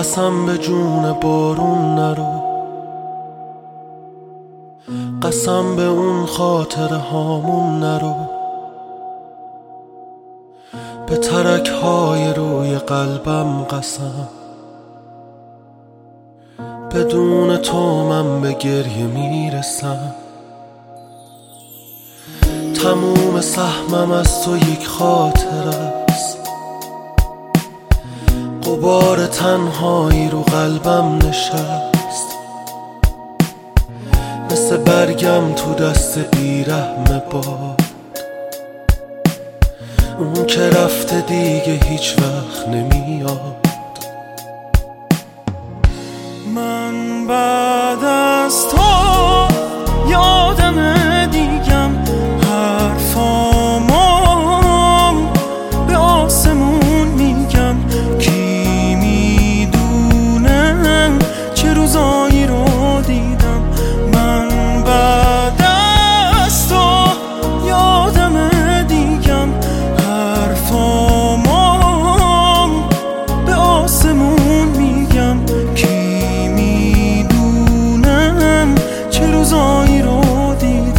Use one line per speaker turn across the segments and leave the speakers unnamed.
قسم به جون بارون نرو، قسم به اون خاطره هامون نرو، به ترک های روی قلبم قسم، بدون تو من به گریه میرسم. تموم سهمم از تو یک خاطره است، غبار تنهایی رو قلبم نشست، مثل برگم تو دست بیرحم باد، اون که رفته دیگه هیچ وقت نمیاد.
من بعد از تو یادم دیگم حرفامو به آسمون میگم، کی میدونه چه روزایی رو دیدم. من بعد از تو یادم دیگم حرفامو به آسمون میگم، کی میدونه چه روزایی رو دیدم.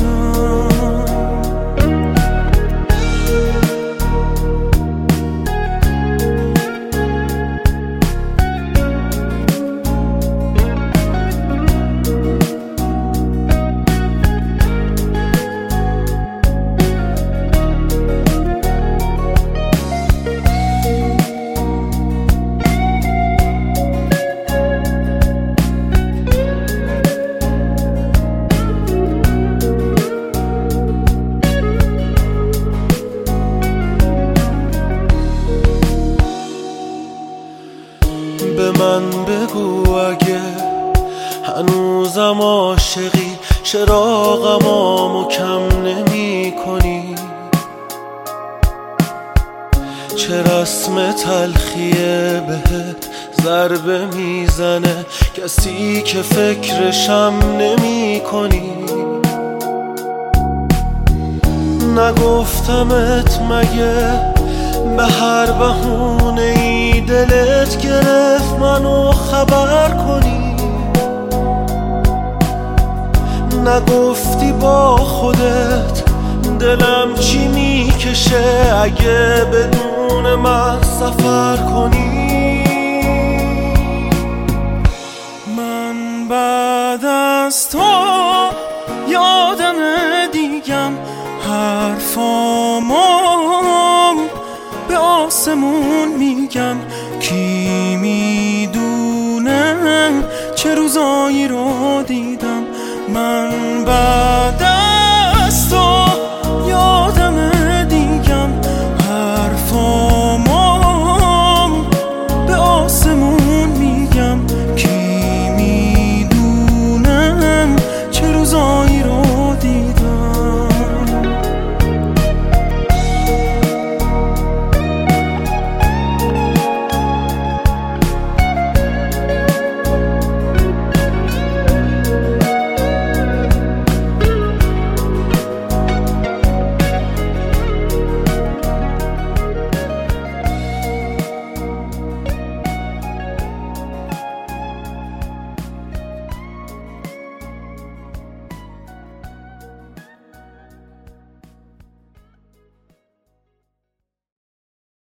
به من بگو اگه هنوزم عاشقی، چراغمو کم نمی کنی، چه رسم تلخیه بهت ضربه میزنه کسی که فکرشم نمی کنی. نگفتمت مگه به هر بهونه ای دلت گرفت منو خبر کنی؟ نگفتی با خودت دلم چی میکشه اگه بدون من سفر کنی؟
من بعد از تو یادم دیگم حرفامو به آسمون میگم، کی میدونه چه روزایی رو دیدم. من